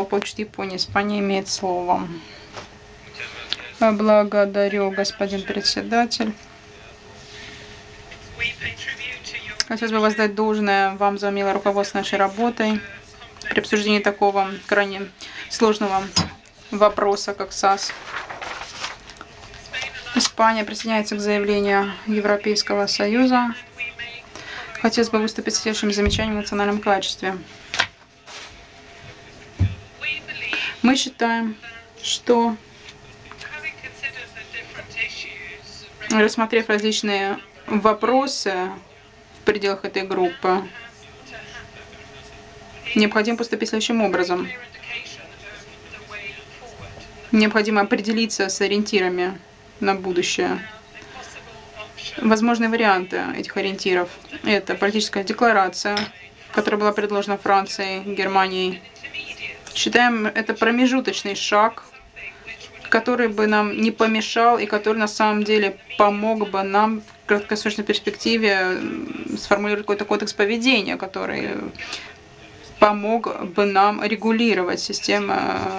получит Япония. Испания имеет слово. Благодарю, господин председатель. Хотелось бы воздать должное вам за умелое руководство нашей работой при обсуждении такого крайне сложного вопроса, как САС. Испания присоединяется к заявлению Европейского Союза. Хотелось бы выступить с следующим замечанием в национальном качестве. Мы считаем, что, рассмотрев различные вопросы в пределах этой группы, необходимо поступить следующим образом. Необходимо определиться с ориентирами на будущее. Возможные варианты этих ориентиров – это политическая декларация, которая была предложена Францией, Германией. Считаем это промежуточный шаг, который бы нам не помешал и который на самом деле помог бы нам в краткосрочной перспективе сформулировать какой-то кодекс поведения, который помог бы нам регулировать систему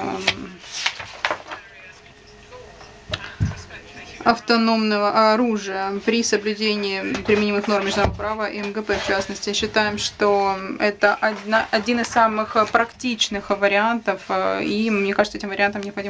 автономного оружия при соблюдении применимых норм международного права и МГП в частности. Считаем, что это один из самых практичных вариантов, и мне кажется, этим вариантом необходимо